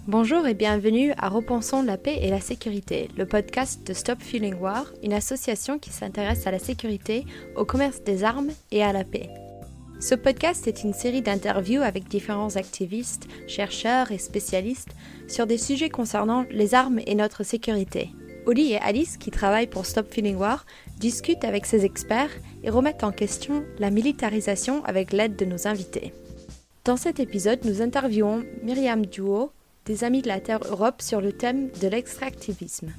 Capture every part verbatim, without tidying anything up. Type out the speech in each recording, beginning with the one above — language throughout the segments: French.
Bonjour et bienvenue à Repensons la paix et la sécurité, le podcast de Stop Feeling War, une association qui s'intéresse à la sécurité, au commerce des armes et à la paix. Ce podcast est une série d'interviews avec différents activistes, chercheurs et spécialistes sur des sujets concernant les armes et notre sécurité. Oli et Alice, qui travaillent pour Stop Feeling War, discutent avec ces experts et remettent en question la militarisation avec l'aide de nos invités. Dans cet épisode, nous interviewons Myriam Duo, des Amis de la Terre Europe, sur le thème de l'extractivisme.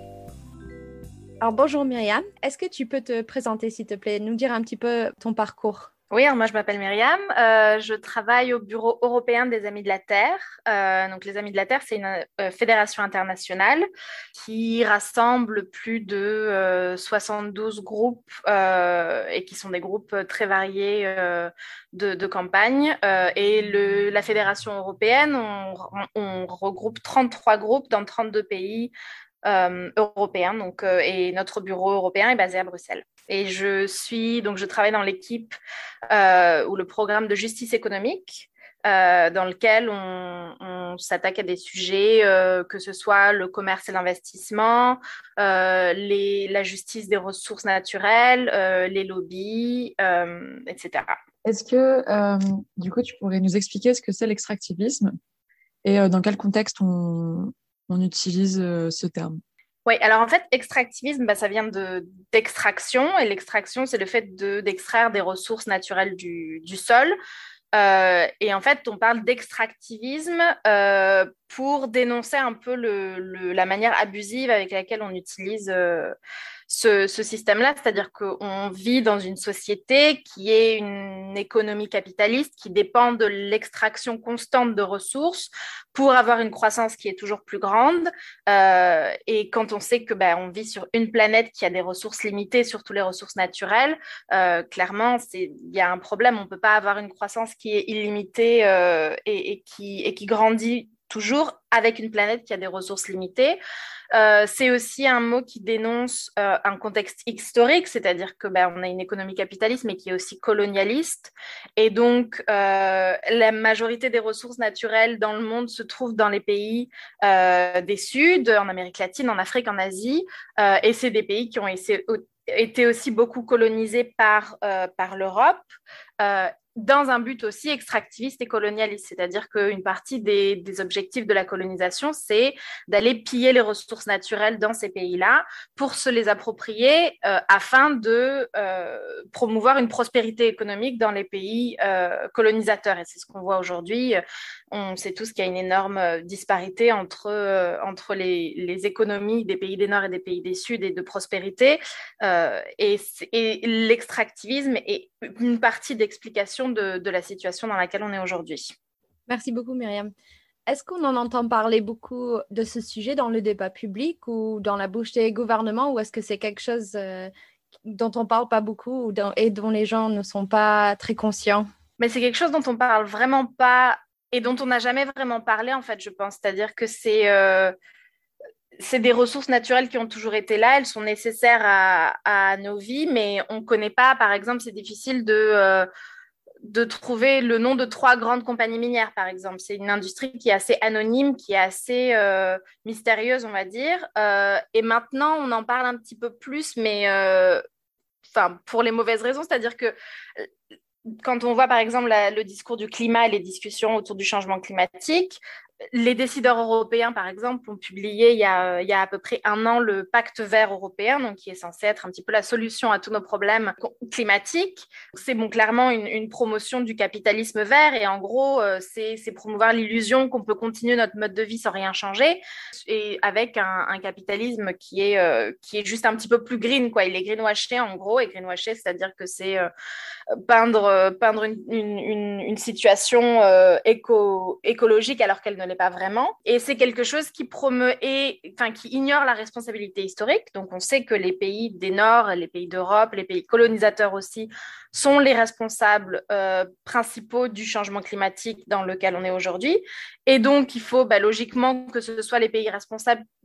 Alors bonjour Myriam, est-ce que tu peux te présenter s'il te plaît, nous dire un petit peu ton parcours? Oui, alors moi je m'appelle Myriam, euh, je travaille au Bureau européen des Amis de la Terre. Euh, donc les Amis de la Terre, c'est une euh, fédération internationale qui rassemble plus de euh, soixante-douze groupes euh, et qui sont des groupes très variés euh, de, de campagne. Euh, et le, la fédération européenne, on, on regroupe trente-trois groupes dans trente-deux pays euh, européens. Donc, euh, et notre bureau européen est basé à Bruxelles. Et je suis, donc je travaille dans l'équipe euh, ou le programme de justice économique, euh, dans lequel on, on s'attaque à des sujets, euh, que ce soit le commerce et l'investissement, euh, les, la justice des ressources naturelles, euh, les lobbies, euh, et cetera. Est-ce que, euh, du coup, tu pourrais nous expliquer ce que c'est l'extractivisme et euh, dans quel contexte on, on utilise euh, ce terme? Oui, alors en fait, extractivisme, bah, ça vient de, d'extraction, et l'extraction, c'est le fait de, d'extraire des ressources naturelles du, du sol. Euh, et en fait, on parle d'extractivisme euh, pour dénoncer un peu le, le, la manière abusive avec laquelle on utilise euh, ce, ce système-là. C'est-à-dire qu'on vit dans une société qui est une économie capitaliste qui dépend de l'extraction constante de ressources pour avoir une croissance qui est toujours plus grande. Euh, et quand on sait que ben, on vit sur une planète qui a des ressources limitées, surtout les ressources naturelles, euh, clairement, il y a un problème. On ne peut pas avoir une croissance qui est illimitée euh, et, et, qui, et qui grandit toujours avec une planète qui a des ressources limitées. Euh, c'est aussi un mot qui dénonce euh, un contexte historique, c'est-à-dire que ben, on a une économie capitaliste, mais qui est aussi colonialiste. Et donc, euh, la majorité des ressources naturelles dans le monde se trouvent dans les pays euh, des Suds, en Amérique latine, en Afrique, en Asie. Euh, et c'est des pays qui ont essayé, été aussi beaucoup colonisés par, euh, par l'Europe. Euh, dans un but aussi extractiviste et colonialiste. C'est-à-dire qu'une partie des, des objectifs de la colonisation, c'est d'aller piller les ressources naturelles dans ces pays-là pour se les approprier euh, afin de euh, promouvoir une prospérité économique dans les pays euh, colonisateurs. Et c'est ce qu'on voit aujourd'hui. On sait tous qu'il y a une énorme disparité entre, euh, entre les, les économies des pays des Nord et des pays des Sud et de prospérité. Euh, et, et l'extractivisme est une partie d'explication de, de la situation dans laquelle on est aujourd'hui. Merci beaucoup Myriam. Est-ce qu'on en entend parler beaucoup de ce sujet dans le débat public ou dans la bouche des gouvernements, ou est-ce que c'est quelque chose euh, dont on ne parle pas beaucoup ou dans, et dont les gens ne sont pas très conscients? Mais c'est quelque chose dont on ne parle vraiment pas et dont on n'a jamais vraiment parlé, en fait, je pense. C'est-à-dire que c'est... Euh, c'est des ressources naturelles qui ont toujours été là, elles sont nécessaires à, à nos vies, mais on ne connaît pas, par exemple, c'est difficile de, euh, de trouver le nom de trois grandes compagnies minières, par exemple. C'est une industrie qui est assez anonyme, qui est assez euh, mystérieuse, on va dire. Euh, et maintenant, on en parle un petit peu plus, mais euh, pour les mauvaises raisons, c'est-à-dire que quand on voit, par exemple, la, le discours du climat et les discussions autour du changement climatique, les décideurs européens, par exemple, ont publié il y, a, il y a à peu près un an le pacte vert européen, donc qui est censé être un petit peu la solution à tous nos problèmes climatiques. C'est bon, clairement une, une promotion du capitalisme vert et en gros, euh, c'est, c'est promouvoir l'illusion qu'on peut continuer notre mode de vie sans rien changer et avec un, un capitalisme qui est, euh, qui est juste un petit peu plus green, quoi. Il est greenwashé en gros, et greenwashé, c'est-à-dire que c'est euh, peindre, peindre une, une, une, une situation euh, éco, écologique alors qu'elle ne l'est pas vraiment. Et c'est quelque chose qui promeut et enfin qui ignore la responsabilité historique. Donc on sait que les pays des Nord, les pays d'Europe, les pays colonisateurs aussi sont les responsables euh, principaux du changement climatique dans lequel on est aujourd'hui. Et donc il faut bah, logiquement que ce soit les pays responsables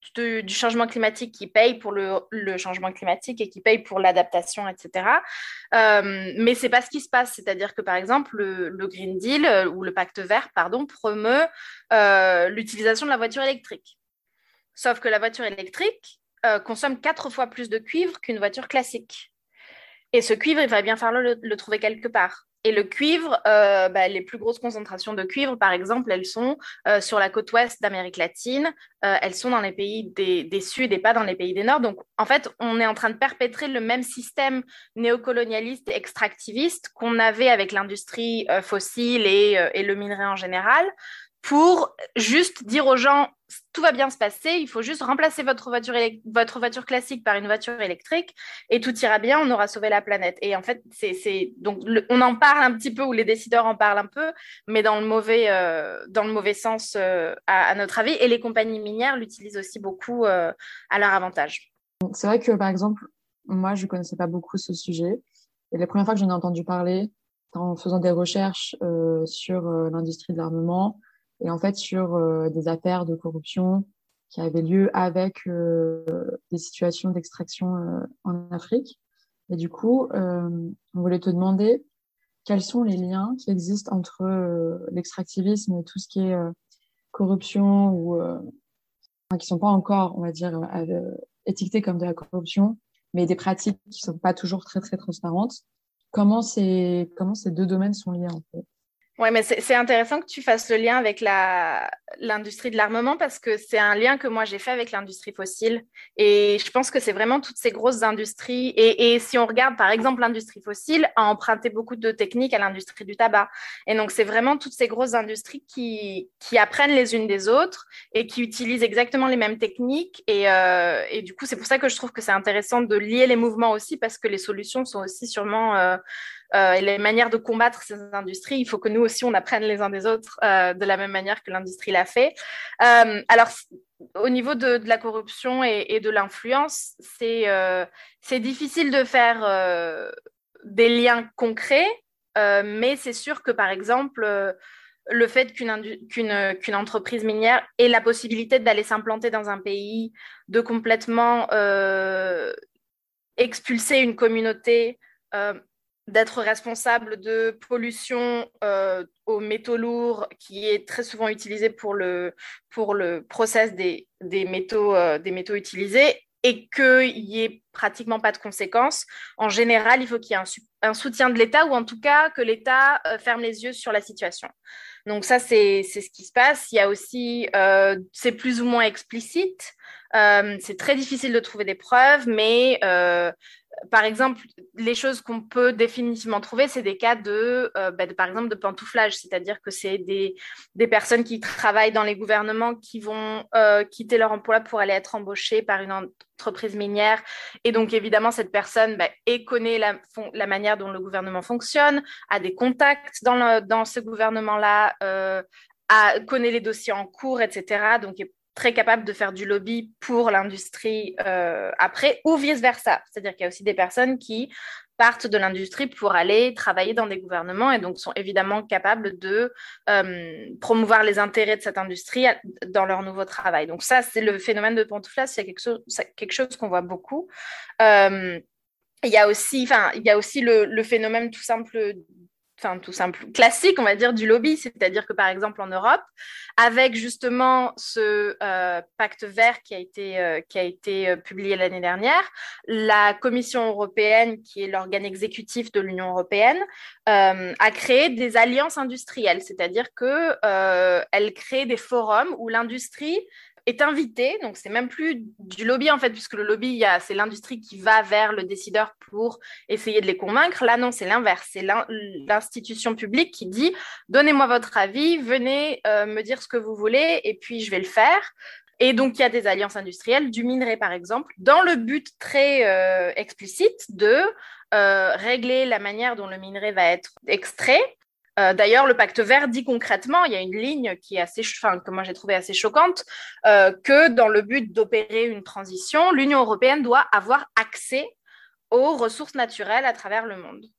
de, du changement climatique qui payent pour le, le changement climatique et qui payent pour l'adaptation, et cetera. Euh, mais ce n'est pas ce qui se passe. C'est-à-dire que, par exemple, le, le Green Deal euh, ou le Pacte vert, pardon, promeut euh, l'utilisation de la voiture électrique. Sauf que la voiture électrique euh, consomme quatre fois plus de cuivre qu'une voiture classique. Et ce cuivre, il va bien falloir le, le trouver quelque part. Et le cuivre, euh, bah, les plus grosses concentrations de cuivre, par exemple, elles sont euh, sur la côte ouest d'Amérique latine, euh, elles sont dans les pays des, des Sud et pas dans les pays des Nord. Donc, en fait, on est en train de perpétrer le même système néocolonialiste et extractiviste qu'on avait avec l'industrie euh, fossile et, euh, et le minerai en général, pour juste dire aux gens, tout va bien se passer, il faut juste remplacer votre voiture, élect- votre voiture classique par une voiture électrique et tout ira bien, on aura sauvé la planète. Et en fait, c'est, c'est... Donc, le... on en parle un petit peu, ou les décideurs en parlent un peu, mais dans le mauvais, euh, dans le mauvais sens, euh, à, à notre avis. Et les compagnies minières l'utilisent aussi beaucoup euh, à leur avantage. C'est vrai que, par exemple, moi, je ne connaissais pas beaucoup ce sujet. Et la première fois que j'en ai entendu parler, en faisant des recherches euh, sur euh, l'industrie de l'armement, et en fait sur euh, des affaires de corruption qui avaient lieu avec euh, des situations d'extraction euh, en Afrique. Et du coup, euh, on voulait te demander quels sont les liens qui existent entre euh, l'extractivisme et tout ce qui est euh, corruption, ou euh, enfin, qui sont pas encore, on va dire, euh, étiquetés comme de la corruption, mais des pratiques qui sont pas toujours très très transparentes. Comment ces comment ces deux domaines sont liés en fait? Oui, mais c'est, c'est intéressant que tu fasses le lien avec la, l'industrie de l'armement, parce que c'est un lien que moi j'ai fait avec l'industrie fossile. Et je pense que c'est vraiment toutes ces grosses industries. Et, et si on regarde, par exemple, l'industrie fossile a emprunté beaucoup de techniques à l'industrie du tabac. Et donc, c'est vraiment toutes ces grosses industries qui, qui apprennent les unes des autres et qui utilisent exactement les mêmes techniques. Et, euh, et du coup, c'est pour ça que je trouve que c'est intéressant de lier les mouvements aussi, parce que les solutions sont aussi sûrement... Euh, Euh, et les manières de combattre ces industries, il faut que nous aussi, on apprenne les uns des autres euh, de la même manière que l'industrie l'a fait. Euh, alors, au niveau de, de la corruption et, et de l'influence, c'est, euh, c'est difficile de faire euh, des liens concrets, euh, mais c'est sûr que, par exemple, euh, le fait qu'une, qu'une, qu'une entreprise minière ait la possibilité d'aller s'implanter dans un pays, de complètement euh, expulser une communauté, euh, d'être responsable de pollution euh, aux métaux lourds, qui est très souvent utilisé pour le, pour le process des, des, métaux, euh, des métaux utilisés, et qu'il n'y ait pratiquement pas de conséquences. En général, il faut qu'il y ait un, un soutien de l'État, ou en tout cas que l'État euh, ferme les yeux sur la situation. Donc ça, c'est, c'est ce qui se passe. Il y a aussi, euh, c'est plus ou moins explicite. Euh, c'est très difficile de trouver des preuves, mais euh, par exemple, les choses qu'on peut définitivement trouver, c'est des cas de, euh, bah, de par exemple, de pantouflage, c'est-à-dire que c'est des, des personnes qui travaillent dans les gouvernements qui vont euh, quitter leur emploi pour aller être embauchées par une entreprise minière. Et donc, évidemment, cette personne bah, et connaît la, la manière dont le gouvernement fonctionne, a des contacts dans, le, dans ce gouvernement-là, euh, a, connaît les dossiers en cours, et cetera. Donc, est très capable de faire du lobby pour l'industrie euh, après, ou vice-versa. C'est-à-dire qu'il y a aussi des personnes qui partent de l'industrie pour aller travailler dans des gouvernements, et donc sont évidemment capables de euh, promouvoir les intérêts de cette industrie dans leur nouveau travail. Donc ça, c'est le phénomène de pantouflage, c'est quelque chose, c'est quelque chose qu'on voit beaucoup. Euh, il y a aussi, enfin, il y a aussi le, le phénomène tout simple Enfin, tout simple, classique, on va dire, du lobby. C'est-à-dire que, par exemple, en Europe, avec justement ce euh, pacte vert qui a été, euh, qui a été euh, publié l'année dernière, la Commission européenne, qui est l'organe exécutif de l'Union européenne, euh, a créé des alliances industrielles. C'est-à-dire qu'elle euh, crée des forums où l'industrie est invité, donc c'est même plus du lobby en fait, puisque le lobby, il y a, c'est l'industrie qui va vers le décideur pour essayer de les convaincre. Là, non, c'est l'inverse, c'est l'in- l'institution publique qui dit « Donnez-moi votre avis, venez euh, me dire ce que vous voulez, et puis je vais le faire ». Et donc, il y a des alliances industrielles, du minerai par exemple, dans le but très euh, explicite de euh, régler la manière dont le minerai va être extrait. Euh, d'ailleurs, le pacte vert dit concrètement, il y a une ligne qui est assez, enfin, que moi j'ai trouvée assez choquante, euh, que dans le but d'opérer une transition, l'Union européenne doit avoir accès aux ressources naturelles à travers le monde.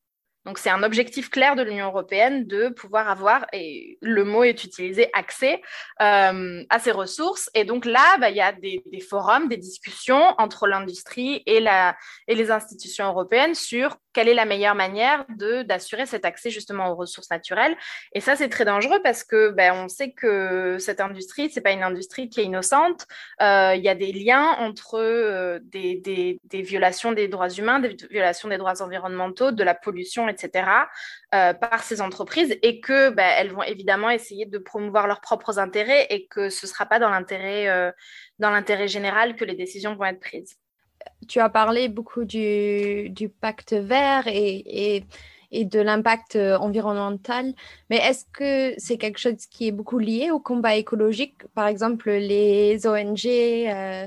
Donc, c'est un objectif clair de l'Union européenne de pouvoir avoir, et le mot est utilisé, accès euh, à ces ressources. Et donc là, bah, il y a des, des forums, des discussions entre l'industrie et, la, et les institutions européennes sur quelle est la meilleure manière de, d'assurer cet accès justement aux ressources naturelles. Et ça, c'est très dangereux parce que ben, on sait que cette industrie, ce n'est pas une industrie qui est innocente. Euh, il y a des liens entre euh, des, des, des violations des droits humains, des violations des droits environnementaux, de la pollution, et cetera, euh, par ces entreprises et que ben, elles vont évidemment essayer de promouvoir leurs propres intérêts et que ce ne sera pas dans l'intérêt, euh, dans l'intérêt général que les décisions vont être prises. Tu as parlé beaucoup du, du pacte vert et, et, et de l'impact environnemental, mais est-ce que c'est quelque chose qui est beaucoup lié au combat écologique? Par exemple, les O N G euh,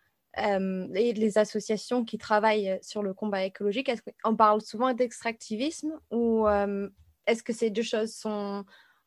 euh, et les associations qui travaillent sur le combat écologique, est-ce qu'on parle souvent d'extractivisme ou euh, est-ce que ces deux choses sont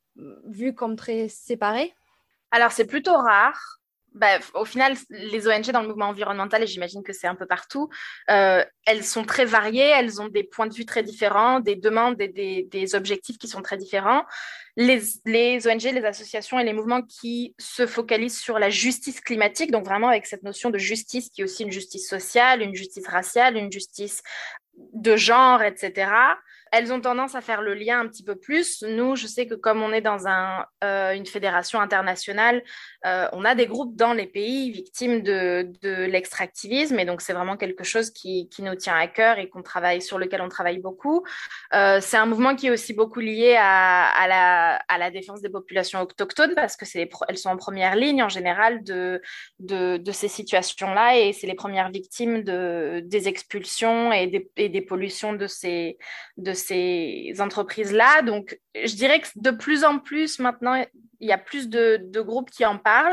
vues comme très séparées? Alors, c'est plutôt rare. Bah, au final, les O N G dans le mouvement environnemental, et j'imagine que c'est un peu partout, euh, elles sont très variées, elles ont des points de vue très différents, des demandes et des, des objectifs qui sont très différents. Les, les O N G, les associations et les mouvements qui se focalisent sur la justice climatique, donc vraiment avec cette notion de justice qui est aussi une justice sociale, une justice raciale, une justice de genre, et cetera, elles ont tendance à faire le lien un petit peu plus. Nous, je sais que comme on est dans un, euh, une fédération internationale, euh, on a des groupes dans les pays victimes de, de l'extractivisme et donc c'est vraiment quelque chose qui, qui nous tient à cœur et qu'on travaille, sur lequel on travaille beaucoup. Euh, c'est un mouvement qui est aussi beaucoup lié à, à, la, à la défense des populations autochtones parce que c'est, elles sont en première ligne en général de, de, de ces situations-là et c'est les premières victimes de, des expulsions et des, et des pollutions de ces, de ces entreprises-là. Donc, je dirais que de plus en plus, maintenant, il y a plus de, de groupes qui en parlent.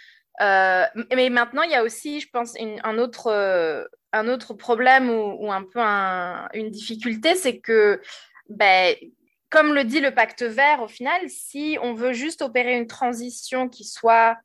Euh, mais maintenant, il y a aussi, je pense, une, un, autre, euh, un autre problème ou, ou un peu un, une difficulté, c'est que, ben, comme le dit le pacte vert, au final, si on veut juste opérer une transition qui soit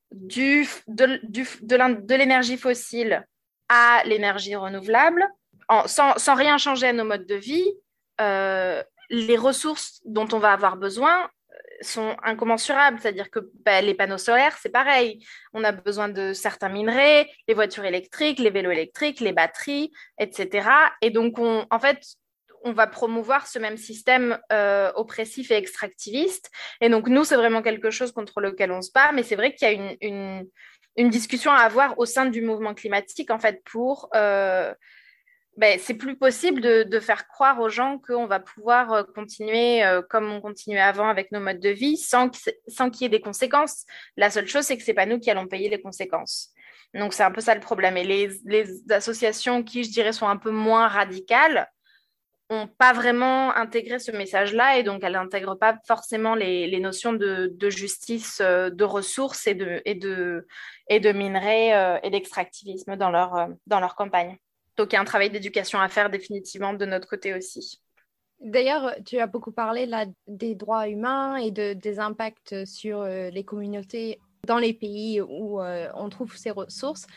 du, de, du, de, de l'énergie fossile à l'énergie renouvelable, en, sans, sans rien changer à nos modes de vie, euh, les ressources dont on va avoir besoin sont incommensurables, c'est-à-dire que bah, les panneaux solaires, c'est pareil. On a besoin de certains minerais, les voitures électriques, les vélos électriques, les batteries, et cetera. Et donc, on, en fait, on va promouvoir ce même système euh, oppressif et extractiviste. Et donc, nous, c'est vraiment quelque chose contre lequel on se bat, mais c'est vrai qu'il y a une, une, une discussion à avoir au sein du mouvement climatique, en fait, pour... Euh, ben, c'est plus possible de, de faire croire aux gens qu'on va pouvoir euh, continuer euh, comme on continuait avant avec nos modes de vie sans, que, sans qu'il y ait des conséquences. La seule chose, c'est que ce n'est pas nous qui allons payer les conséquences. Donc, c'est un peu ça le problème. Et les, les associations qui, je dirais, sont un peu moins radicales n'ont pas vraiment intégré ce message-là et donc elles n'intègrent pas forcément les, les notions de, de justice, euh, de ressources et de, et de, et de minerais euh, et d'extractivisme dans leur, euh, dans leur campagne. Donc, il y a un travail d'éducation à faire définitivement de notre côté aussi. D'ailleurs, tu as beaucoup parlé là, des droits humains et de, des impacts sur euh, les communautés dans les pays où euh, on trouve ces ressources.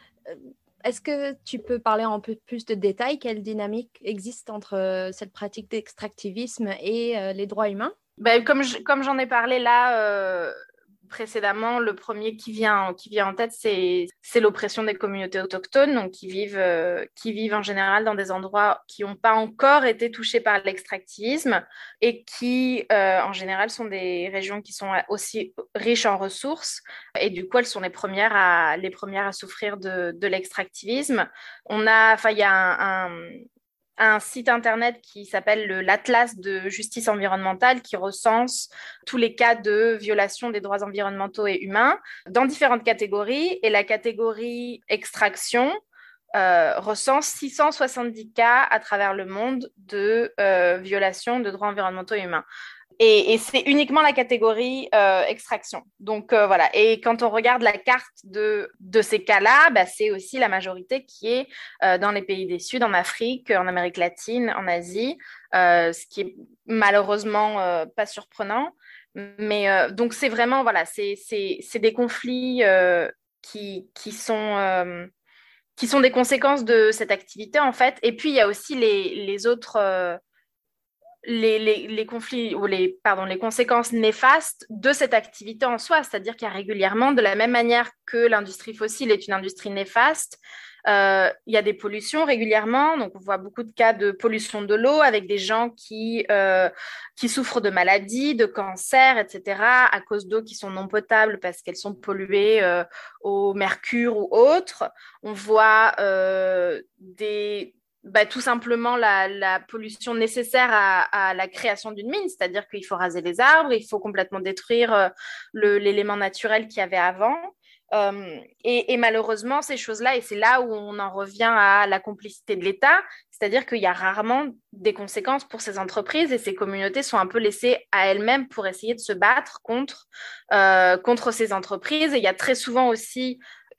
Est-ce que tu peux parler un peu plus de détails? Quelle dynamique existe entre euh, cette pratique d'extractivisme et euh, les droits humains? Ben, comme, je, comme j'en ai parlé là... Euh... précédemment, le premier qui vient, qui vient en tête, c'est, c'est l'oppression des communautés autochtones, donc qui vivent, euh, qui vivent en général dans des endroits qui n'ont pas encore été touchés par l'extractivisme et qui, euh, en général, sont des régions qui sont aussi riches en ressources et du coup, elles sont les premières à, les premières à souffrir de, de l'extractivisme. On a, enfin, il y a un, un un site internet qui s'appelle le, l'Atlas de justice environnementale qui recense tous les cas de violation des droits environnementaux et humains dans différentes catégories. Et la catégorie extraction euh, recense six cent soixante-dix cas à travers le monde de euh, violation de droits environnementaux et humains. Et, et c'est uniquement la catégorie euh, extraction. Donc euh, voilà. Et quand on regarde la carte de, de ces cas-là, bah, c'est aussi la majorité qui est euh, dans les pays du Sud, en Afrique, en Amérique latine, en Asie, euh, ce qui est malheureusement euh, pas surprenant. Mais euh, donc c'est vraiment, voilà, c'est, c'est, c'est des conflits euh, qui, qui sont... Euh, qui sont des conséquences de cette activité, en fait. Et puis, il y a aussi les, les autres... Euh, les, les, les conflits ou les, pardon, les conséquences néfastes de cette activité en soi. C'est-à-dire qu'il y a régulièrement, de la même manière que l'industrie fossile est une industrie néfaste, euh, il y a des pollutions régulièrement. Donc, on voit beaucoup de cas de pollution de l'eau avec des gens qui, euh, qui souffrent de maladies, de cancers, et cetera, à cause d'eau qui sont non potables parce qu'elles sont polluées euh, au mercure ou autre. On voit euh, des bah, tout simplement la, la pollution nécessaire à, à la création d'une mine, c'est-à-dire qu'il faut raser les arbres, il faut complètement détruire euh, le, l'élément naturel qu'il y avait avant. Euh, et, et malheureusement, ces choses-là, et c'est là où on en revient à la complicité de l'État, c'est-à-dire qu'il y a rarement des conséquences pour ces entreprises et ces communautés sont un peu laissées à elles-mêmes pour essayer de se battre contre, euh, contre ces entreprises. Et il y a très souvent aussi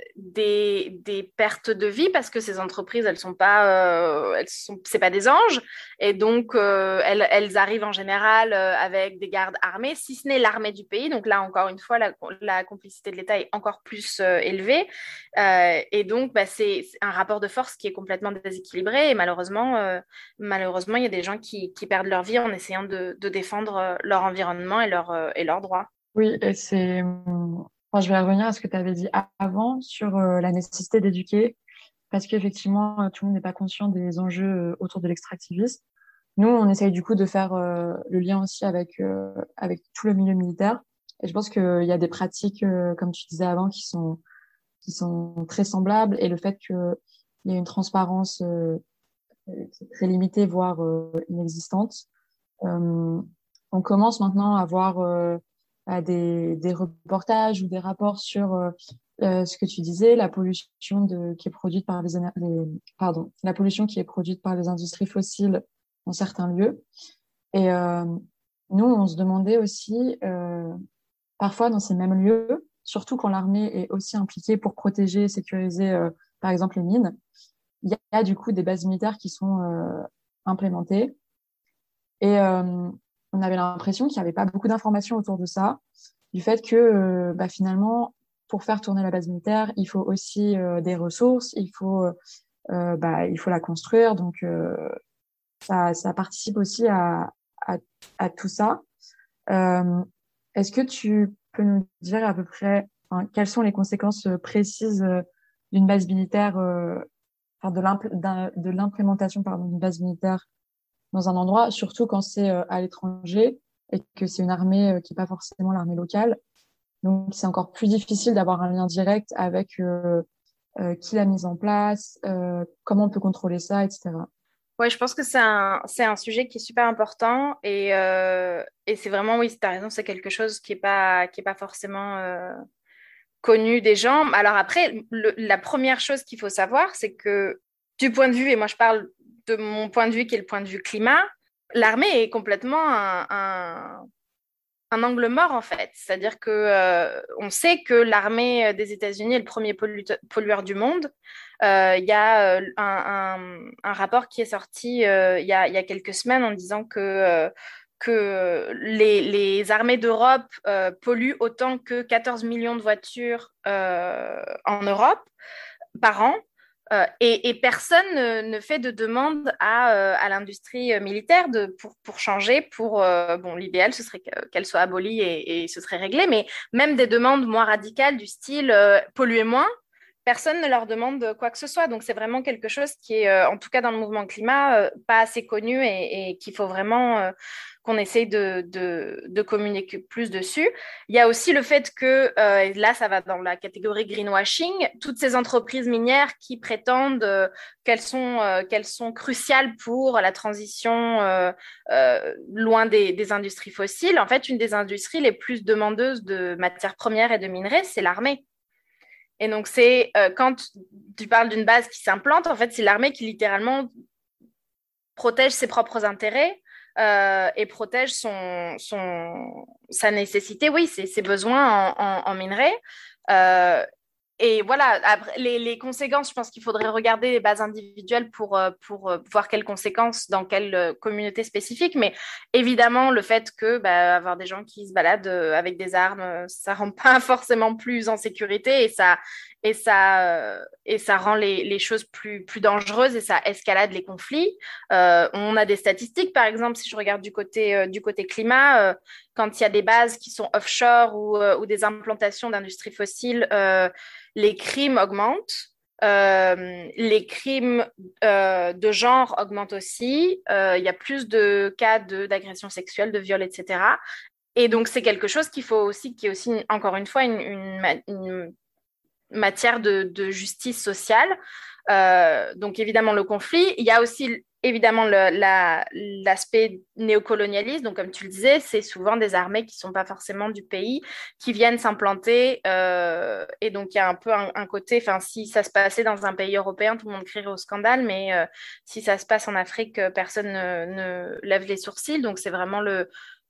des, des pertes de vie parce que ces entreprises, elles sont pas, euh, elles sont, c'est pas des anges et donc euh, elles, elles arrivent en général euh, avec des gardes armés, si ce n'est l'armée du pays. Donc là, encore une fois, la, la complicité de l'État est encore plus euh, élevée euh, et donc bah, c'est, c'est un rapport de force qui est complètement déséquilibré et malheureusement, euh, malheureusement, il y a des gens qui, qui perdent leur vie en essayant de, de défendre leur environnement et, leur, euh, et leurs droits. Oui, et c'est... Enfin, je vais revenir à ce que tu avais dit avant sur euh, la nécessité d'éduquer, parce qu'effectivement, euh, tout le monde n'est pas conscient des enjeux euh, autour de l'extractivisme. Nous, on essaye du coup de faire euh, le lien aussi avec, euh, avec tout le milieu militaire. Et je pense qu'il y a des pratiques, euh, comme tu disais avant, qui sont, qui sont très semblables. Et le fait qu'il y ait une transparence euh, très limitée, voire euh, inexistante. Euh, on commence maintenant à voir euh, à des, des reportages ou des rapports sur euh, euh, ce que tu disais, la pollution de, qui est produite par les, les pardon, la pollution qui est produite par les industries fossiles dans certains lieux. Et euh, nous, on se demandait aussi, euh, parfois dans ces mêmes lieux, surtout quand l'armée est aussi impliquée pour protéger et sécuriser, euh, par exemple, les mines, il y a du coup des bases militaires qui sont euh, implémentées. Et euh, on avait l'impression qu'il n'y avait pas beaucoup d'informations autour de ça, du fait que euh, bah, finalement, pour faire tourner la base militaire, il faut aussi euh, des ressources, il faut, euh, bah, il faut la construire. Donc, euh, ça, ça participe aussi à, à, à tout ça. Euh, est-ce que tu peux nous dire à peu près enfin, quelles sont les conséquences précises euh, d'une base militaire, euh, enfin de, l'impl- d'un, de l'implémentation pardon, d'une base militaire dans un endroit, surtout quand c'est euh, à l'étranger et que c'est une armée euh, qui n'est pas forcément l'armée locale. Donc, c'est encore plus difficile d'avoir un lien direct avec euh, euh, qui l'a mise en place, euh, comment on peut contrôler ça, et cetera. Ouais, je pense que c'est un, c'est un sujet qui est super important et, euh, et c'est vraiment, oui, tu as raison, c'est quelque chose qui n'est pas, qui est pas forcément euh, connu des gens. Alors après, le- la première chose qu'il faut savoir, c'est que du point de vue, et moi je parle de mon point de vue qui est le point de vue climat, l'armée est complètement un, un, un angle mort en fait. C'est-à-dire que euh, on sait que l'armée des États-Unis est le premier pollu- pollueur du monde. Euh, Il y a euh, un, un- un rapport qui est sorti euh, il y a, il y a quelques semaines en disant que, euh, que les, les armées d'Europe euh, polluent autant que quatorze millions de voitures euh, en Europe par an. Euh, et, et personne ne, ne fait de demande à, euh, à l'industrie militaire de, pour, pour changer. Pour, euh, bon, l'idéal, ce serait que- qu'elle soit abolie et, et ce serait réglé, mais même des demandes moins radicales du style euh, polluer moins, personne ne leur demande quoi que ce soit. Donc, c'est vraiment quelque chose qui est, euh, en tout cas dans le mouvement climat, euh, pas assez connu et, et qu'il faut vraiment euh, qu'on essaye de, de, de communiquer plus dessus. Il y a aussi le fait que, euh, et là, ça va dans la catégorie greenwashing, toutes ces entreprises minières qui prétendent euh, qu'elles sont, euh, qu'elles sont cruciales pour la transition euh, euh, loin des, des industries fossiles. En fait, une des industries les plus demandeuses de matières premières et de minerais, c'est l'armée. Et donc, c'est euh, quand tu parles d'une base qui s'implante, en fait, c'est l'armée qui littéralement protège ses propres intérêts euh, et protège son, son, sa nécessité, oui, ses, ses besoins en, en, en minerais. Euh, et voilà, après, les, les conséquences, je pense qu'il faudrait regarder les bases individuelles pour, euh, pour euh, voir quelles conséquences dans quelle euh, communauté spécifique. Mais évidemment, le fait que bah, avoir des gens qui se baladent euh, avec des armes, euh, ça ne rend pas forcément plus en sécurité et ça, et ça, euh, et ça rend les, les choses plus, plus dangereuses et ça escalade les conflits. Euh, on a des statistiques, par exemple, si je regarde du côté, euh, du côté climat, euh, quand il y a des bases qui sont offshore ou, euh, ou des implantations d'industries fossiles, euh, les crimes augmentent. Euh, les crimes euh, de genre augmentent aussi. Euh, Il y a plus de cas de, d'agression sexuelle, de viol, et cetera. Et donc, c'est quelque chose qu'il faut aussi, qui est aussi, encore une fois, une, une, une matière de, de justice sociale. Euh, donc, évidemment, le conflit. Il y a aussi, évidemment, le, la, l'aspect néocolonialiste. Donc, comme tu le disais, c'est souvent des armées qui ne sont pas forcément du pays, qui viennent s'implanter. Euh, et donc, il y a un peu un, un côté, enfin, si ça se passait dans un pays européen, tout le monde crierait au scandale. Mais euh, si ça se passe en Afrique, personne ne, ne lève les sourcils. Donc, c'est vraiment le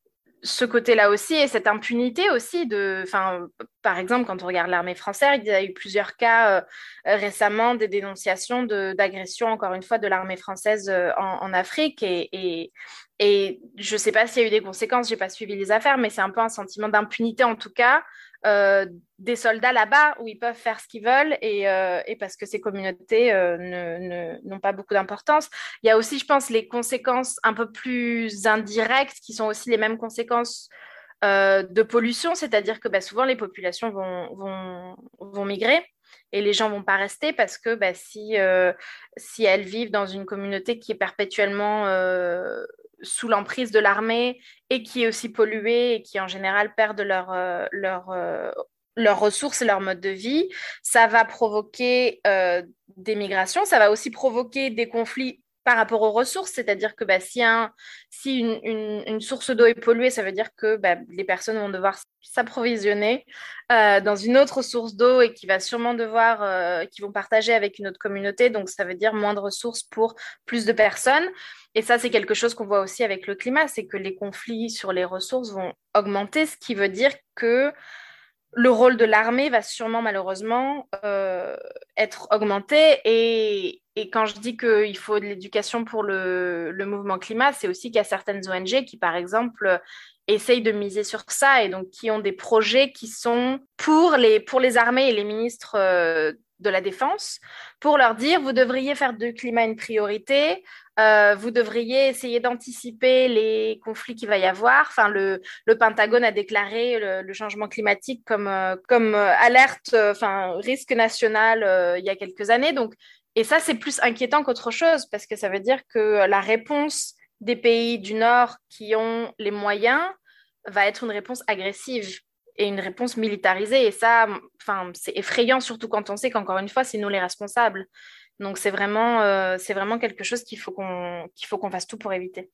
ce côté-là aussi et cette impunité aussi de, enfin, par exemple, quand on regarde l'armée française, il y a eu plusieurs cas euh, récemment des dénonciations de, d'agressions, encore une fois, de l'armée française euh, en, en Afrique et, et, et je ne sais pas s'il y a eu des conséquences, je n'ai pas suivi les affaires, mais c'est un peu un sentiment d'impunité en tout cas euh, des soldats là-bas où ils peuvent faire ce qu'ils veulent et, euh, et parce que ces communautés euh, ne, ne, n'ont pas beaucoup d'importance. Il y a aussi, je pense, les conséquences un peu plus indirectes qui sont aussi les mêmes conséquences euh, de pollution, c'est-à-dire que bah, souvent les populations vont, vont, vont migrer et les gens vont pas rester parce que bah, si, euh, si elles vivent dans une communauté qui est perpétuellement euh, sous l'emprise de l'armée et qui est aussi polluée et qui en général perdent leur, euh, leur, euh, leurs ressources et leur mode de vie, ça va provoquer euh, des migrations, ça va aussi provoquer des conflits par rapport aux ressources, c'est-à-dire que bah, si, un, si une, une, une, source d'eau est polluée, ça veut dire que bah, les personnes vont devoir s'approvisionner euh, dans une autre source d'eau et qui va sûrement devoir, euh, qui vont partager avec une autre communauté, donc ça veut dire moins de ressources pour plus de personnes. Et ça, c'est quelque chose qu'on voit aussi avec le climat, c'est que les conflits sur les ressources vont augmenter, ce qui veut dire que le rôle de l'armée va sûrement malheureusement euh, être augmenté. Et, et quand je dis qu'il faut de l'éducation pour le, le mouvement climat, c'est aussi qu'il y a certaines O N G qui, par exemple, essayent de miser sur ça et donc qui ont des projets qui sont pour les, pour les armées et les ministres euh, de la Défense, pour leur dire, vous devriez faire du climat une priorité, euh, vous devriez essayer d'anticiper les conflits qu'il va y avoir. Enfin, le, le Pentagone a déclaré le, le changement climatique comme, euh, comme euh, alerte, euh, enfin, risque national euh, il y a quelques années. Donc, et ça, c'est plus inquiétant qu'autre chose parce que ça veut dire que la réponse des pays du Nord qui ont les moyens va être une réponse agressive et une réponse militarisée. Et ça, enfin, c'est effrayant, surtout quand on sait qu'encore une fois, c'est nous les responsables. Donc, c'est vraiment, euh, c'est vraiment quelque chose qu'il faut qu'on, qu'il faut qu'on fasse tout pour éviter.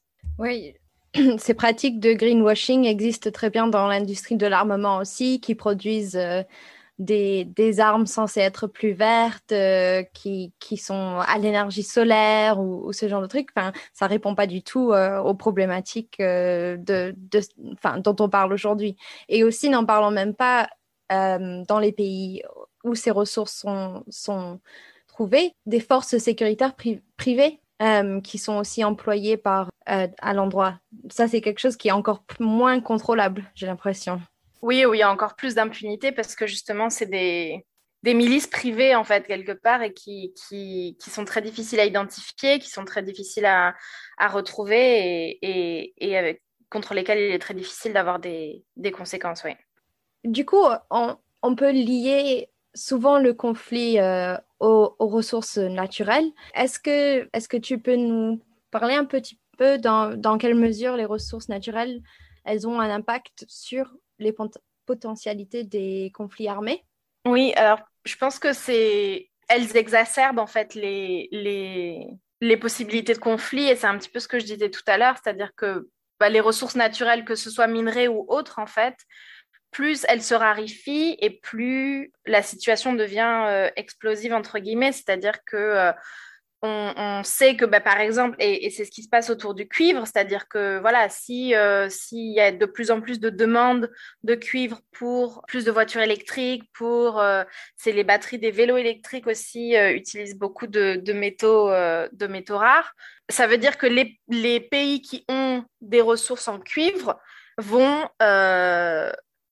Oui, ces pratiques de greenwashing existent très bien dans l'industrie de l'armement aussi, qui produisent euh, des, des armes censées être plus vertes, euh, qui, qui sont à l'énergie solaire ou, ou ce genre de trucs. Enfin, ça ne répond pas du tout euh, aux problématiques euh, de, de, enfin, dont on parle aujourd'hui. Et aussi, n'en parlons même pas euh, dans les pays où ces ressources sont, sont trouvées, des forces sécuritaires pri- privées euh, qui sont aussi employées par, euh, à l'endroit. Ça, c'est quelque chose qui est encore p- moins contrôlable, j'ai l'impression. Oui, où il y a encore plus d'impunité parce que justement, c'est des, des milices privées, en fait, quelque part, et qui, qui, qui sont très difficiles à identifier, qui sont très difficiles à, à retrouver et, et, et avec, contre lesquelles il est très difficile d'avoir des, des conséquences, oui. Du coup, on, on peut lier souvent le conflit euh, aux, aux ressources naturelles. Est-ce que, est-ce que tu peux nous parler un petit peu dans, dans quelle mesure les ressources naturelles, elles ont un impact sur les pot- potentialités des conflits armés? Oui, alors je pense que c'est elles exacerbent en fait les, les, les possibilités de conflit et c'est un petit peu ce que je disais tout à l'heure, c'est-à-dire que bah, les ressources naturelles, que ce soit minerais ou autres en fait, plus elles se raréfient et plus la situation devient euh, explosive entre guillemets, c'est-à-dire que euh, on, on sait que, bah, par exemple, et, et c'est ce qui se passe autour du cuivre, c'est-à-dire que voilà, si euh, s'il y a de plus en plus de demandes de cuivre pour plus de voitures électriques, pour euh, c'est les batteries des vélos électriques aussi euh, utilisent beaucoup de, de métaux euh, de métaux rares. Ça veut dire que les, les pays qui ont des ressources en cuivre vont euh,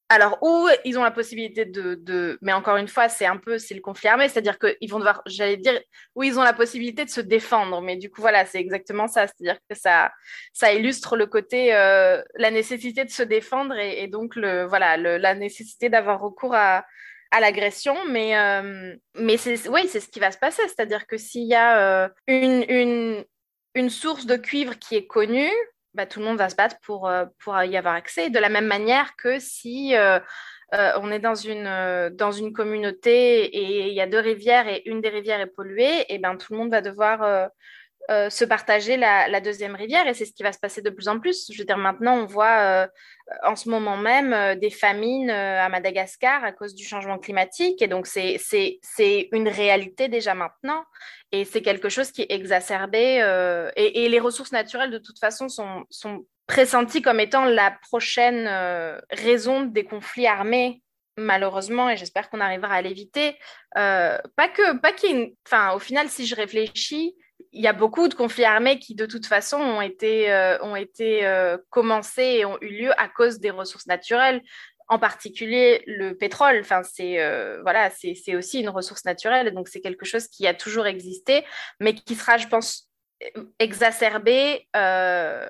Alors, où ils ont la possibilité de, de... Mais encore une fois, c'est un peu, c'est le conflit armé, c'est-à-dire qu'ils vont devoir, j'allais dire, où ils ont la possibilité de se défendre. Mais du coup, voilà, c'est exactement ça. C'est-à-dire que ça, ça illustre le côté, euh, la nécessité de se défendre et, et donc, le, voilà, le, la nécessité d'avoir recours à, à l'agression. Mais, euh, mais c'est, oui, c'est ce qui va se passer. C'est-à-dire que s'il y a euh, une, une, une source de cuivre qui est connue, bah, tout le monde va se battre pour, euh, pour y avoir accès. De la même manière que si euh, euh, on est dans une, euh, dans une communauté et il y a deux rivières et une des rivières est polluée, et ben, tout le monde va devoir euh, euh, se partager la, la deuxième rivière et c'est ce qui va se passer de plus en plus. Je veux dire, maintenant, on voit euh, en ce moment même euh, des famines euh, à Madagascar à cause du changement climatique et donc c'est, c'est, c'est une réalité déjà maintenant et c'est quelque chose qui est exacerbé euh, et, et les ressources naturelles de toute façon sont, sont pressenties comme étant la prochaine euh, raison des conflits armés malheureusement, et j'espère qu'on arrivera à l'éviter. Euh, pas que, pas qu'il y ait une... Enfin, au final, si je réfléchis, il y a beaucoup de conflits armés qui, de toute façon, ont été, euh, ont été euh, commencés et ont eu lieu à cause des ressources naturelles, en particulier le pétrole. Enfin, c'est euh, voilà, c'est, c'est aussi une ressource naturelle, donc c'est quelque chose qui a toujours existé, mais qui sera, je pense, exacerbé euh,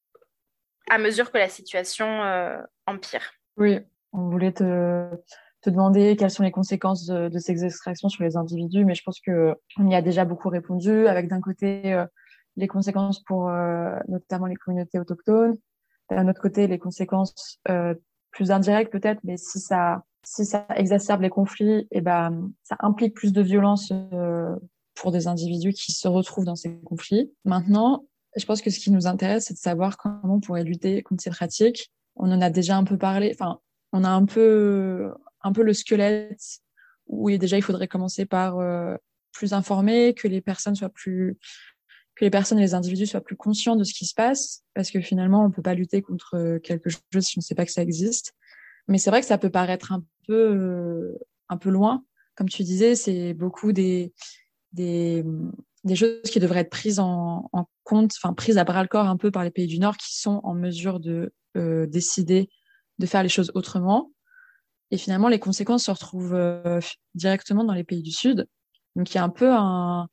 à mesure que la situation euh, empire. Oui, on voulait te, te demander quelles sont les conséquences de, de ces extractions sur les individus, mais je pense que on y a déjà beaucoup répondu, avec d'un côté euh, les conséquences pour euh, notamment les communautés autochtones, d'un autre côté les conséquences euh, plus indirectes peut-être, mais si ça si ça exacerbe les conflits, et ben ça implique plus de violence euh, pour des individus qui se retrouvent dans ces conflits. Maintenant, je pense que ce qui nous intéresse, c'est de savoir comment on pourrait lutter contre ces pratiques. On en a déjà un peu parlé. Enfin, on a un peu, un peu le squelette où déjà il faudrait commencer par euh, plus informer, que les personnes soient plus, que les personnes et les individus soient plus conscients de ce qui se passe, parce que finalement, on peut pas lutter contre quelque chose si on ne sait pas que ça existe. Mais c'est vrai que ça peut paraître un peu, euh, un peu loin. Comme tu disais, c'est beaucoup des, des, des choses qui devraient être prises en, en compte, enfin prises à bras le corps un peu par les pays du Nord qui sont en mesure de euh, décider de faire les choses autrement. Et finalement, les conséquences se retrouvent euh, directement dans les pays du Sud. Donc, il y a un peu un...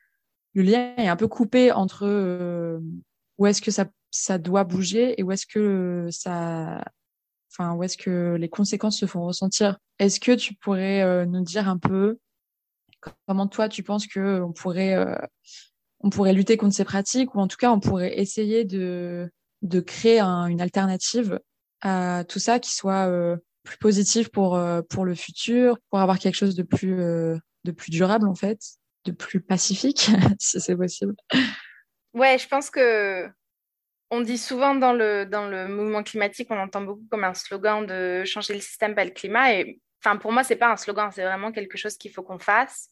Le lien est un peu coupé entre euh, où est-ce que ça, ça doit bouger et où est-ce que ça... Enfin, où est-ce que les conséquences se font ressentir. Est-ce que tu pourrais euh, nous dire un peu comment toi, tu penses qu'on pourrait, euh, on pourrait lutter contre ces pratiques ou en tout cas, on pourrait essayer de, de créer un, une alternative à tout ça qui soit euh, plus positive pour, euh, pour le futur, pour avoir quelque chose de plus, euh, de plus durable en fait, de plus pacifique, si c'est possible. Ouais, je pense que on dit souvent dans le, dans le mouvement climatique, on entend beaucoup comme un slogan de changer le système, pas le climat. Et enfin, pour moi, c'est pas un slogan, c'est vraiment quelque chose qu'il faut qu'on fasse.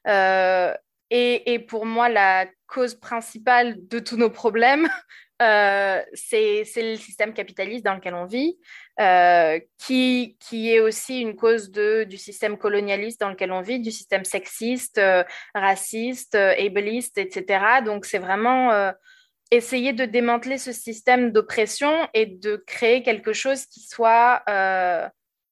Euh, et, et pour moi, la cause principale de tous nos problèmes, euh, c'est, c'est le système capitaliste dans lequel on vit, euh, qui, qui est aussi une cause de, du système colonialiste dans lequel on vit, du système sexiste, euh, raciste, euh, ableiste, et cetera. Donc, c'est vraiment... euh, essayer de démanteler ce système d'oppression et de créer quelque chose qui soit, euh,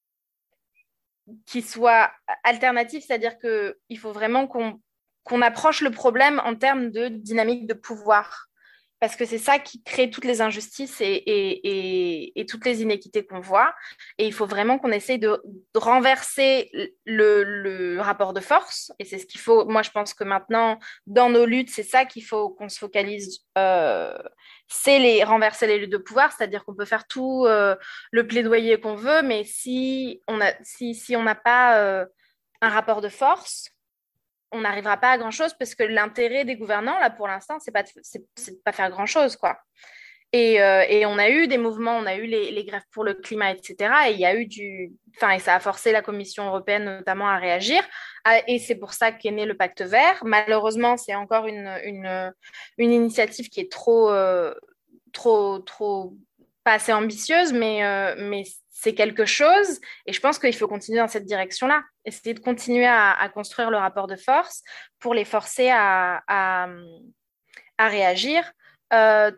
qui soit alternatif, c'est-à-dire qu'il faut vraiment qu'on qu'on approche le problème en termes de dynamique de pouvoir. Parce que c'est ça qui crée toutes les injustices et, et, et, et toutes les inéquités qu'on voit. Et il faut vraiment qu'on essaye de, de renverser le, le, rapport de force. Et c'est ce qu'il faut. Moi, je pense que maintenant, dans nos luttes, c'est ça qu'il faut qu'on se focalise. Euh, c'est les, renverser les luttes de pouvoir. C'est-à-dire qu'on peut faire tout euh, le plaidoyer qu'on veut, mais si on a, si, si on n'a pas euh, un rapport de force, on n'arrivera pas à grand-chose parce que l'intérêt des gouvernants, là, pour l'instant, c'est pas de, c'est, c'est de pas faire grand-chose, quoi. Et, euh, et on a eu des mouvements, on a eu les, les grèves pour le climat, et cetera. Et il y a eu du... Enfin, et ça a forcé la Commission européenne notamment à réagir. Et c'est pour ça qu'est né le Pacte vert. Malheureusement, c'est encore une, une, une initiative qui est trop, euh, trop, trop... pas assez ambitieuse, mais, euh, mais c'est quelque chose. Et je pense qu'il faut continuer dans cette direction-là. Essayer de continuer à, à construire le rapport de force pour les forcer à, à, à réagir. Euh,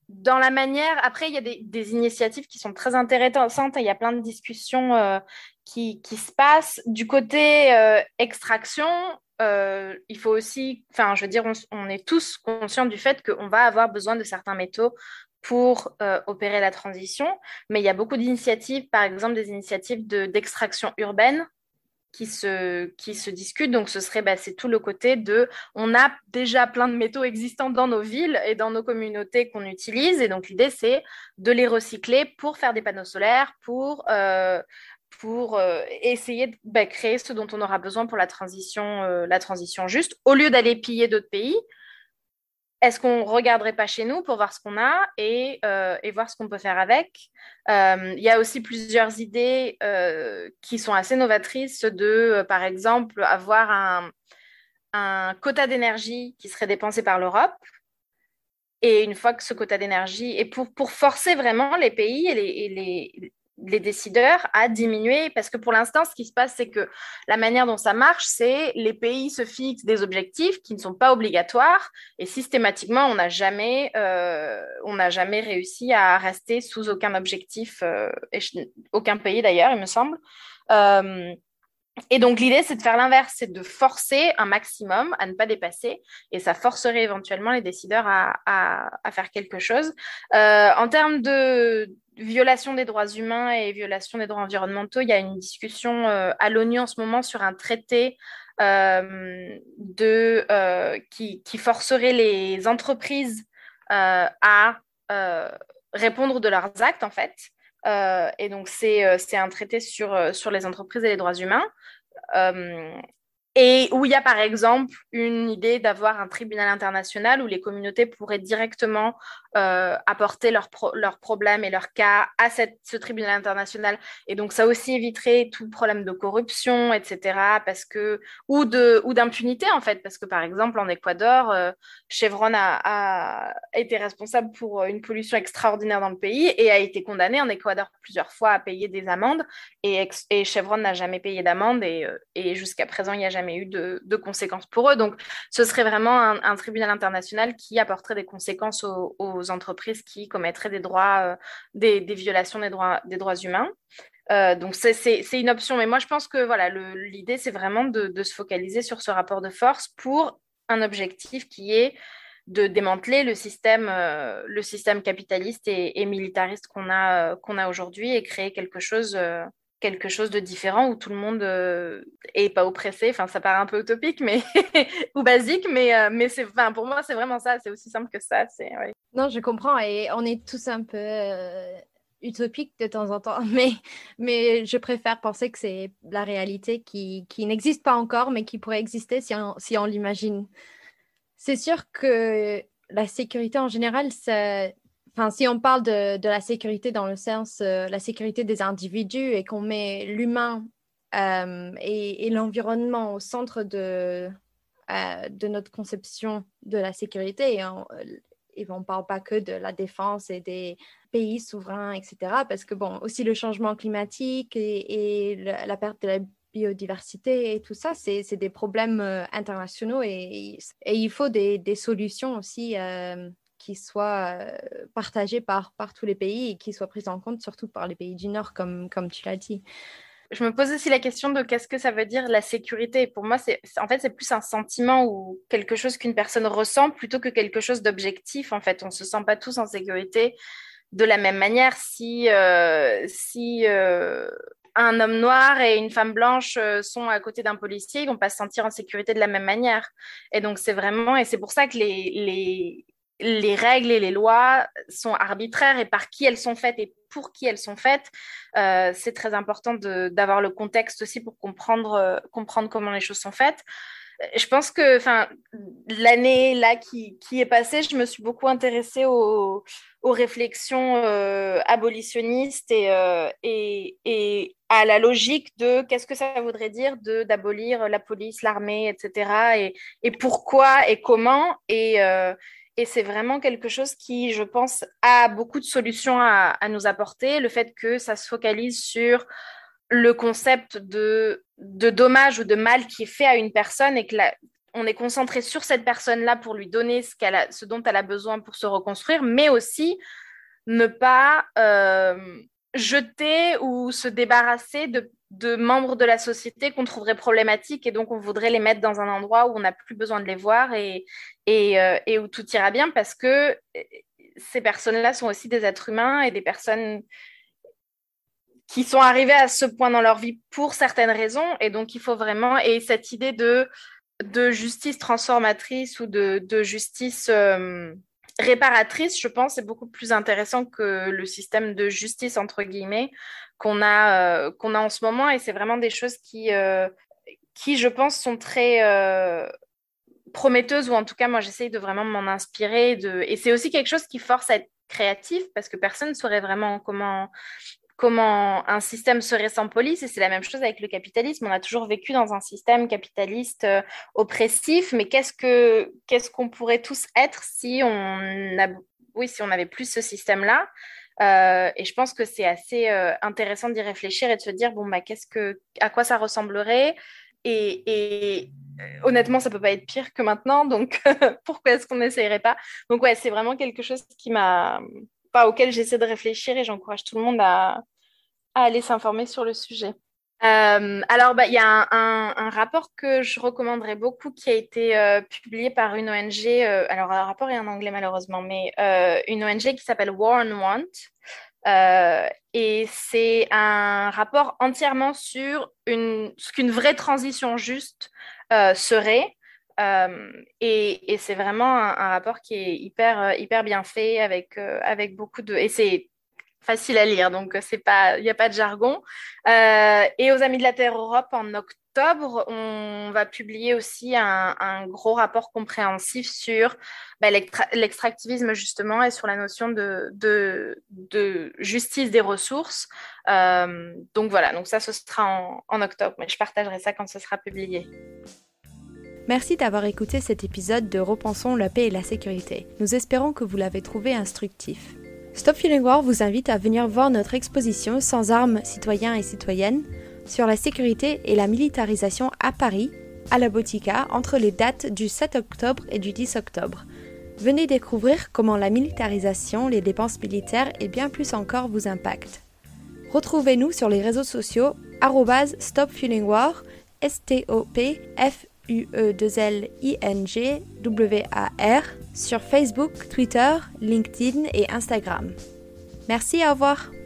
dans la manière, après, il y a des, des initiatives qui sont très intéressantes. Il y a plein de discussions euh, qui, qui se passent. Du côté euh, extraction, euh, il faut aussi, enfin, je veux dire, on, on est tous conscients du fait qu'on va avoir besoin de certains métaux pour euh, opérer la transition. Mais il y a beaucoup d'initiatives, par exemple des initiatives de, d'extraction urbaine qui se, qui se discutent. Donc, ce serait, bah, c'est tout le côté de, on a déjà plein de métaux existants dans nos villes et dans nos communautés qu'on utilise. Et donc, l'idée, c'est de les recycler pour faire des panneaux solaires, pour, euh, pour euh, essayer de bah, créer ce dont on aura besoin pour la transition, euh, la transition juste, au lieu d'aller piller d'autres pays. Est-ce qu'on ne regarderait pas chez nous pour voir ce qu'on a et, euh, et voir ce qu'on peut faire avec? Euh, Il y a aussi plusieurs idées euh, qui sont assez novatrices de, euh, par exemple, avoir un, un quota d'énergie qui serait dépensé par l'Europe. Et une fois que ce quota d'énergie, et pour, pour forcer vraiment les pays et les, et les, les décideurs à diminuer, parce que pour l'instant, ce qui se passe, c'est que la manière dont ça marche, c'est les pays se fixent des objectifs qui ne sont pas obligatoires, et systématiquement, on n'a jamais, euh, on n'a jamais réussi à rester sous aucun objectif, euh, et aucun pays d'ailleurs, il me semble. Euh, Et donc, l'idée, c'est de faire l'inverse, c'est de forcer un maximum à ne pas dépasser, et ça forcerait éventuellement les décideurs à, à, à faire quelque chose. Euh, en termes de violation des droits humains et violation des droits environnementaux, il y a une discussion euh, à l'ONU en ce moment sur un traité euh, de, euh, qui, qui forcerait les entreprises euh, à euh, répondre de leurs actes, en fait. Euh, et donc, c'est, euh, c'est un traité sur, euh, sur les entreprises et les droits humains. Euh, et où il y a par exemple une idée d'avoir un tribunal international où les communautés pourraient directement euh, apporter leurs pro- leurs problèmes et leurs cas à cette, ce tribunal international. Et donc ça aussi éviterait tout problème de corruption, et cetera. Parce que, ou, de, ou d'impunité en fait, parce que par exemple en Équateur, euh, Chevron a, a été responsable pour une pollution extraordinaire dans le pays et a été condamné en Équateur plusieurs fois à payer des amendes. Et, et Chevron n'a jamais payé d'amende et, et jusqu'à présent, il n'y a jamais eu de, de conséquences pour eux. Donc, ce serait vraiment un, un tribunal international qui apporterait des conséquences aux, aux entreprises qui commettraient des droits, euh, des, des violations des droits, des droits humains. Euh, donc, c'est, c'est, c'est une option. Mais moi, je pense que voilà, le, l'idée, c'est vraiment de, de se focaliser sur ce rapport de force pour un objectif qui est de démanteler le système, euh, le système capitaliste et, et militariste qu'on a, euh, qu'on a aujourd'hui et créer quelque chose... Euh, quelque chose de différent où tout le monde euh, est pas oppressé. Enfin, ça paraît un peu utopique, mais ou basique, mais euh, mais c'est, enfin, pour moi, c'est vraiment ça. C'est aussi simple que ça. C'est ouais. Non, je comprends et on est tous un peu euh, utopiques de temps en temps, mais mais je préfère penser que c'est la réalité qui qui n'existe pas encore, mais qui pourrait exister si on si on l'imagine. C'est sûr que la sécurité en général, ça enfin, si on parle de, de la sécurité dans le sens, euh, la sécurité des individus et qu'on met l'humain euh, et, et l'environnement au centre de, euh, de notre conception de la sécurité, et on ne parle pas que de la défense et des pays souverains, et cetera, parce que, bon, aussi le changement climatique et, et le, la perte de la biodiversité et tout ça, c'est, c'est des problèmes euh, internationaux et, et il faut des, des solutions aussi euh, qui soient euh, partagées par, par tous les pays et qui soient prises en compte surtout par les pays du Nord, comme, comme tu l'as dit. Je me pose aussi la question de qu'est-ce que ça veut dire la sécurité. Pour moi, c'est, en fait, c'est plus un sentiment ou quelque chose qu'une personne ressent plutôt que quelque chose d'objectif. En fait, on ne se sent pas tous en sécurité de la même manière si, euh, si euh, un homme noir et une femme blanche euh, sont à côté d'un policier, ils ne vont pas se sentir en sécurité de la même manière. Et donc, c'est vraiment, et c'est pour ça que les, les, les règles et les lois sont arbitraires et par qui elles sont faites et pour qui elles sont faites. Euh, c'est très important de, d'avoir le contexte aussi pour comprendre, euh, comprendre comment les choses sont faites. Je pense que enfin, l'année là qui, qui est passée, je me suis beaucoup intéressée aux, aux réflexions euh, abolitionnistes et, euh, et, et à la logique de qu'est-ce que ça voudrait dire de, d'abolir la police, l'armée, et cetera. Et, et pourquoi et comment. Et, euh, et c'est vraiment quelque chose qui, je pense, a beaucoup de solutions à, à nous apporter. Le fait que ça se focalise sur le concept de, de dommage ou de mal qui est fait à une personne et que la, on est concentré sur cette personne-là pour lui donner ce, qu'elle a, ce dont elle a besoin pour se reconstruire, mais aussi ne pas euh, jeter ou se débarrasser de, de membres de la société qu'on trouverait problématiques et donc on voudrait les mettre dans un endroit où on n'a plus besoin de les voir et, et, euh, et où tout ira bien, parce que ces personnes-là sont aussi des êtres humains et des personnes qui sont arrivées à ce point dans leur vie pour certaines raisons, et donc il faut vraiment, et cette idée de de justice transformatrice ou de, de justice euh, réparatrice, je pense, est beaucoup plus intéressant que le système de justice, entre guillemets, qu'on a, euh, qu'on a en ce moment. Et c'est vraiment des choses qui, euh, qui je pense, sont très euh, prometteuses, ou en tout cas, moi, j'essaye de vraiment m'en inspirer. De... Et c'est aussi quelque chose qui force à être créatif, parce que personne ne saurait vraiment comment... comment un système serait sans police, et c'est la même chose avec le capitalisme. On a toujours vécu dans un système capitaliste euh, oppressif, mais qu'est-ce que qu'est-ce qu'on pourrait tous être si on a, oui, si on n'avait plus ce système-là. Euh, et je pense que c'est assez euh, intéressant d'y réfléchir et de se dire bon bah qu'est-ce que à quoi ça ressemblerait, et, et honnêtement ça peut pas être pire que maintenant, donc pourquoi est-ce qu'on n'essayerait pas. Donc ouais, c'est vraiment quelque chose qui m'a Pas auquel j'essaie de réfléchir, et j'encourage tout le monde à, à aller s'informer sur le sujet. Euh, alors, bah, il y a un, un, un rapport que je recommanderais beaucoup qui a été euh, publié par une O N G. Euh, alors, le rapport est en anglais malheureusement, mais euh, une O N G qui s'appelle War on Want. Euh, et c'est un rapport entièrement sur une, ce qu'une vraie transition juste euh, serait. Euh, et, et c'est vraiment un, un rapport qui est hyper, hyper bien fait, avec, euh, avec beaucoup de... Et c'est facile à lire, donc c'est pas, il n'y a pas de jargon. Euh, et aux Amis de la Terre Europe, en octobre, on va publier aussi un, un gros rapport compréhensif sur bah, l'extra- l'extractivisme, justement, et sur la notion de, de, de justice des ressources. Euh, donc voilà, donc ça, ce sera en, en octobre, mais je partagerai ça quand ce sera publié. Merci d'avoir écouté cet épisode de Repensons la paix et la sécurité. Nous espérons que vous l'avez trouvé instructif. Stop Feeling War vous invite à venir voir notre exposition Sans armes, citoyens et citoyennes sur la sécurité et la militarisation à Paris, à la Botica, entre les dates du sept octobre et du dix octobre. Venez découvrir comment la militarisation, les dépenses militaires et bien plus encore vous impactent. Retrouvez-nous sur les réseaux sociaux arobase Stop Feeling War, S T O P F U E deux L I N G W A R, sur Facebook, Twitter, LinkedIn et Instagram. Merci, au revoir.